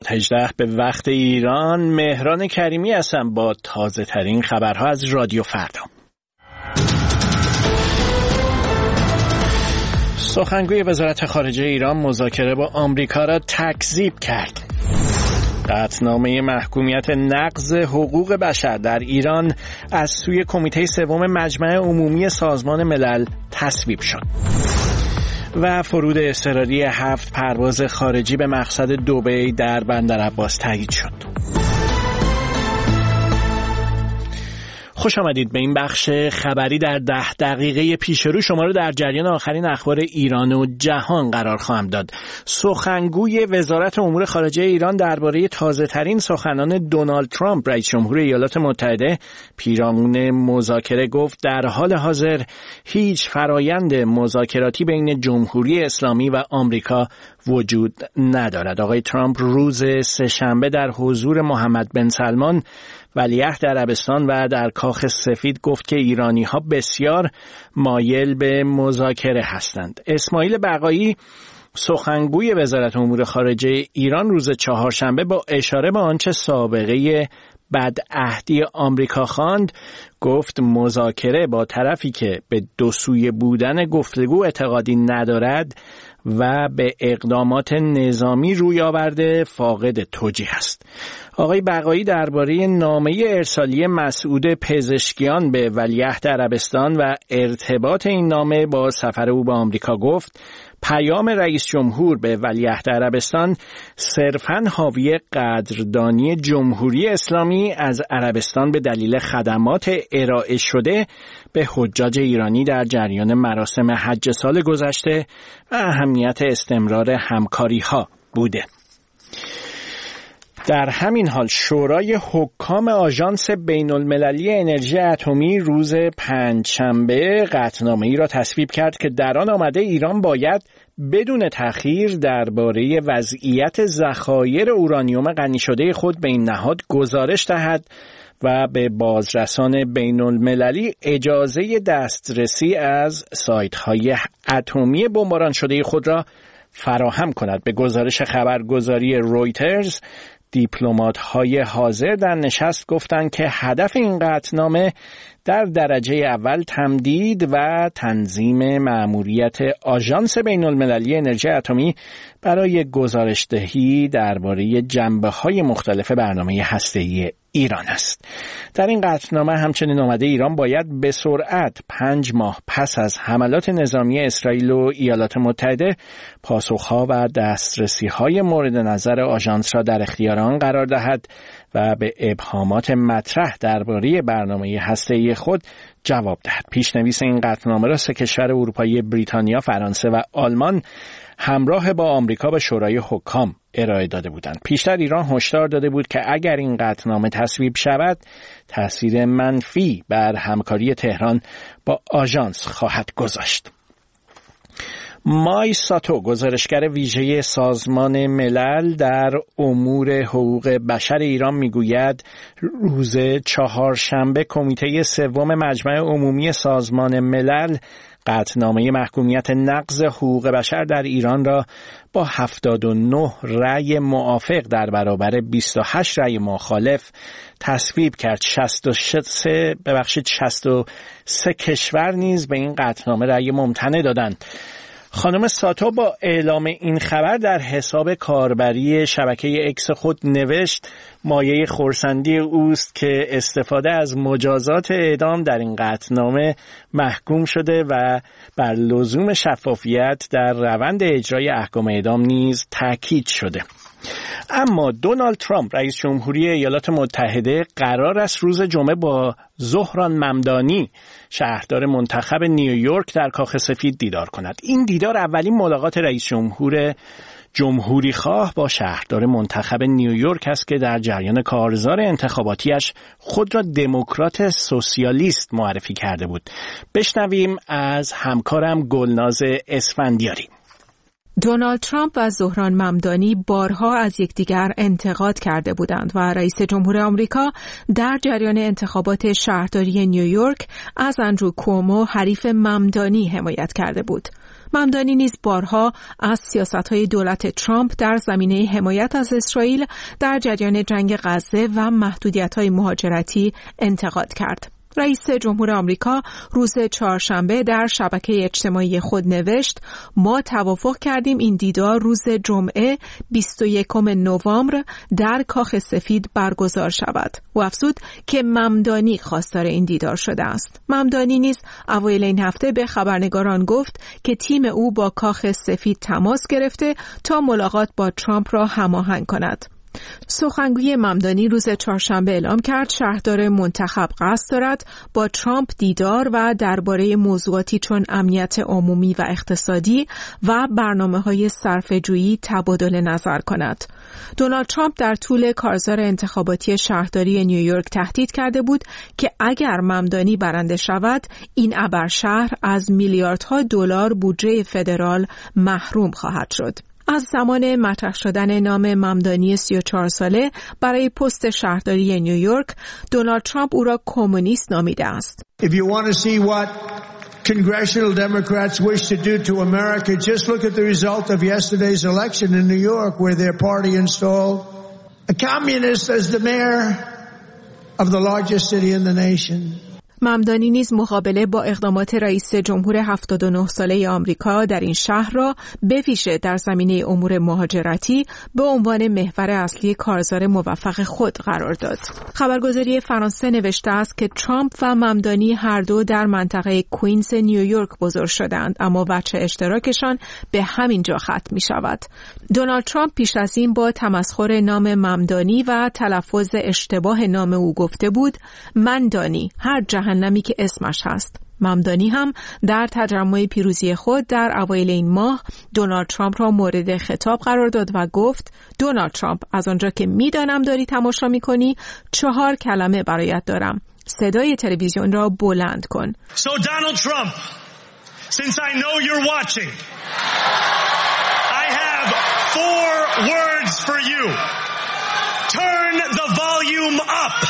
18 به وقت ایران. مهران کریمی هستم با تازه ترین خبرها از رادیو فردا. سخنگوی وزارت خارجه ایران مذاکره با آمریکا را تکذیب کرد. قطعنامه محکومیت نقض حقوق بشر در ایران از سوی کمیته سوم مجمع عمومی سازمان ملل تصویب شد. و فرود اضطراری 7 پرواز خارجی به مقصد دبی در بندرعباس تایید شد. خوش آمدید به این بخش خبری. در 10 دقیقه پیش رو شما رو در جریان آخرین اخبار ایران و جهان قرار خواهم داد. سخنگوی وزارت امور خارجه ایران درباره تازه‌ترین سخنان دونالد ترامپ رئیس جمهور ایالات متحده پیرامون مذاکره گفت در حال حاضر هیچ فرایند مذاکراتی بین جمهوری اسلامی و آمریکا وجود ندارد. آقای ترامپ روز سه‌شنبه در حضور محمد بن سلمان ولیعهد عربستان و در کاخ سفید گفت که ایرانی‌ها بسیار مایل به مذاکره هستند. اسماعیل بقایی سخنگوی وزارت امور خارجه ایران روز چهارشنبه با اشاره به آنچه سابقه بدعهدی آمریکا خواند گفت مذاکره با طرفی که به دو سویه بودن گفتگو اعتقادی ندارد و به اقدامات نظامی روی آورده فاقد توجیه است. آقای بقایی درباره نامه ارسالی مسعود پزشکیان به ولیعهد عربستان و ارتباط این نامه با سفر او به آمریکا گفت پیام رئیس جمهور به ولیعهد عربستان صرفاً حاوی قدردانی جمهوری اسلامی از عربستان به دلیل خدمات ارائه شده به حجاج ایرانی در جریان مراسم حج سال گذشته و اهمیت استمرار همکاری‌ها بوده. در همین حال شورای حکام آژانس بین‌المللی انرژی اتمی روز پنجشنبه قطعنامه‌ای را تصویب کرد که در آن آمده ایران باید بدون تأخیر درباره وضعیت ذخایر اورانیوم غنی شده خود به این نهاد گزارش دهد و به بازرسان بین‌المللی اجازه دسترسی از سایت‌های اتمی بمباران شده خود را فراهم کند. به گزارش خبرگزاری رویترز دیپلمات‌های حاضر در نشست گفتند که هدف این قطعنامه در درجه اول تمدید و تنظیم مأموریت آژانس بین‌المللی انرژی اتمی برای گزارش‌دهی درباره جنبه‌های مختلف برنامه هسته‌ای ایران است. در این قطعنامه همچنین آمده ایران باید به سرعت 5 ماه پس از حملات نظامی اسرائیل و ایالات متحده پاسخ‌ها و دسترسی‌های مورد نظر آژانس را در اختیار آن قرار دهد و به ابهامات مطرح درباره برنامه هسته‌ای خود جواب دهد. پیشنویس این قطعنامه را 3 کشور اروپایی بریتانیا، فرانسه و آلمان همراه با آمریکا به شورای حکام ارائه داده بودند. پیشتر ایران هشدار داده بود که اگر این قطعنامه تصویب شود تأثیر منفی بر همکاری تهران با آژانس خواهد گذاشت. مای ساتو گزارشگر ویژه سازمان ملل در امور حقوق بشر ایران میگوید روز چهارشنبه کمیته سوم مجمع عمومی سازمان ملل قطعنامه محکومیت نقض حقوق بشر در ایران را با 79 رأی موافق در برابر 28 رأی مخالف تصویب کرد. 63 کشور نیز به این قطعنامه رأی ممتنع دادند. خانم ساتو با اعلام این خبر در حساب کاربری شبکه اکس خود نوشت مایه خرسندی اوست که استفاده از مجازات اعدام در این قطعنامه محکوم شده و بر لزوم شفافیت در روند اجرای احکام اعدام نیز تاکید شده. اما دونالد ترامپ رئیس جمهوری ایالات متحده قرار است روز جمعه با زهران ممدانی شهردار منتخب نیویورک در کاخ سفید دیدار کند. این دیدار اولین ملاقات رئیس جمهور جمهوری خواه با شهردار منتخب نیویورک است که در جریان کارزار انتخاباتیش خود را دموکرات سوسیالیست معرفی کرده بود. بشنویم از همکارم گلناز اسفندیاری. دونالد ترامپ و زهران ممدانی بارها از یکدیگر انتقاد کرده بودند و رئیس جمهور آمریکا در جریان انتخابات شهرداری نیویورک از اندرو کومو حریف ممدانی حمایت کرده بود. ممدانی نیز بارها از سیاست‌های دولت ترامپ در زمینه حمایت از اسرائیل در جریان جنگ غزه و محدودیت‌های مهاجرتی انتقاد کرد. رئیس جمهور آمریکا روز چهارشنبه در شبکه اجتماعی خود نوشت: ما توافق کردیم این دیدار روز جمعه 21 نوامبر در کاخ سفید برگزار شود. و افزود که ممدانی خواستار این دیدار شده است. ممدانی نیز اوایل این هفته به خبرنگاران گفت که تیم او با کاخ سفید تماس گرفته تا ملاقات با ترامپ را هماهنگ کند. سخنگوی ممدانی روز چهارشنبه اعلام کرد شهردار منتخب قصد دارد با ترامپ دیدار و درباره موضوعاتی چون امنیت عمومی و اقتصادی و برنامه‌های صرفه‌جویی تبادل نظر کند. دونالد ترامپ در طول کارزار انتخاباتی شهرداری نیویورک تهدید کرده بود که اگر ممدانی برنده شود، این ابرشهر از میلیاردها دلار بودجه فدرال محروم خواهد شد. از زمان مطرح شدن نام ممدانی 34 ساله برای پست شهرداری نیویورک، دونالد ترامپ او را کمونیست نامیده است. If you want to see what congressional Democrats wish to do to America, just look at the result of yesterday's election in New York, where their party installed a communist as the mayor of the largest city in the nation. ممدانی نیز مقابله با اقدامات رئیس جمهور 79 ساله آمریکا در این شهر را به ویژه در زمینه امور مهاجرتی به عنوان محور اصلی کارزار موفق خود قرار داد. خبرگزاری فرانسه نوشته است که ترامپ و ممدانی هر دو در منطقه کوینز نیویورک بزرگ شدند، اما وجه اشتراکشان به همین جا ختم می شود. دونالد ترامپ پیش از این با تمسخر نام ممدانی و تلفظ اشتباه نام او گفته بود: من دانی، هر جهنمی که اسمش هست. ممدانی هم در تجمع پیروزی خود در اوایل این ماه دونالد ترامپ را مورد خطاب قرار داد و گفت: دونالد ترامپ، از آنجا که میدانم داری تماشا میکنی 4 کلمه برایت دارم. صدای تلویزیون را بلند کن. So Donald Trump, since I know you're watching, I have 4 words for you. Turn the volume up.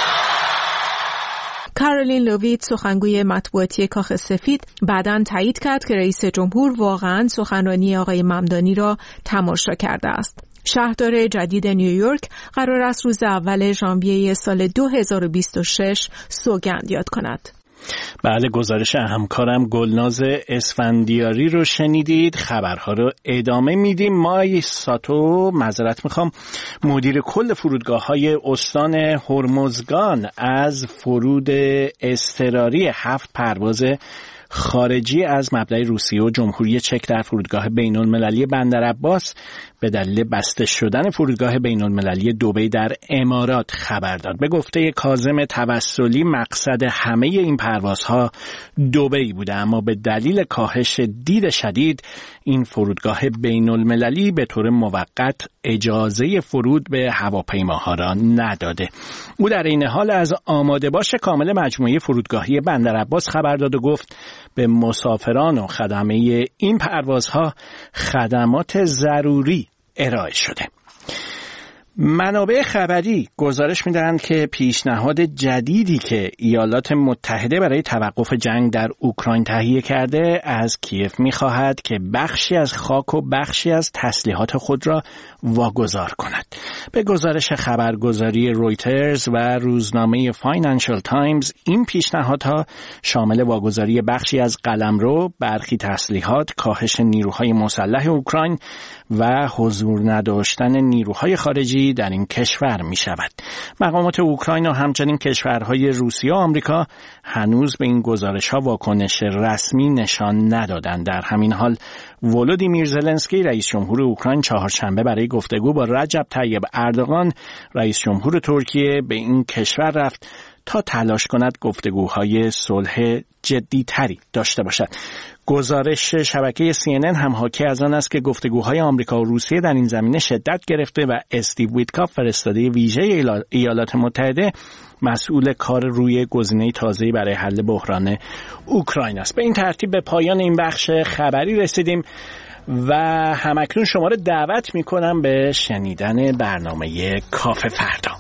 کارولین لویت، سخنگوی مطبوعاتی کاخ سفید، بعداً تایید کرد که رئیس جمهور واقعاً سخنرانی آقای ممدانی را تماشا کرده است. شهردار جدید نیویورک قرار است روز اول ژانویه سال 2026 سوگند یاد کند. بله، گزارش همکارم گلناز اسفندیاری رو شنیدید. خبرها رو ادامه میدیم. مای ساتو، معذرت میخوام، مدیر کل فرودگاه‌های استان هرمزگان از فرود اضطراری 7 پرواز خارجی از مبدأ روسیه و جمهوری چک در فرودگاه بین‌المللی بندرعباس به دلیل بسته شدن فرودگاه بین‌المللی دبی در امارات خبر داد. به گفته کاظم توسلی مقصد همه این پروازها دبی بوده، اما به دلیل کاهش دید شدید این فرودگاه بین‌المللی به طور موقت اجازه فرود به هواپیماها را نداده. او در این حال از آماده باش کامل مجموعه فرودگاهی بندرعباس خبر داد و گفت به مسافران و خدمه این پروازها خدمات ضروری ارائه شده. منابع خبری گزارش می‌دهند که پیشنهاد جدیدی که ایالات متحده برای توقف جنگ در اوکراین تهیه کرده از کیف می‌خواهد که بخشی از خاک و بخشی از تسلیحات خود را واگذار کند. به گزارش خبرگزاری رویترز و روزنامه فاینانشال تایمز، این پیشنهادها شامل واگذاری بخشی از قلمرو، برخی تسلیحات، کاهش نیروهای مسلح اوکراین و حضور نداشتن نیروهای خارجی در این کشور می شود. مقامات اوکراین و همچنین کشورهای روسیه و آمریکا هنوز به این گزارش ها واکنش رسمی نشان ندادند. در همین حال ولودیمیر زلنسکی رئیس جمهور اوکراین چهارشنبه برای گفتگو با رجب طیب اردوغان رئیس جمهور ترکیه به این کشور رفت تا تلاش کند گفتگوهای صلح جدی تری داشته باشد. گزارش شبکه CNN هم حاکی از آن است که گفتگوهای آمریکا و روسیه در این زمینه شدت گرفته و استیو ویتکاف، فرستاده ویژه ایالات متحده، مسئول کار روی گزینه تازه‌ای برای حل بحران اوکراین است. به این ترتیب به پایان این بخش خبری رسیدیم و همکنون شما را دعوت می‌کنم به شنیدن برنامه کافه فردا.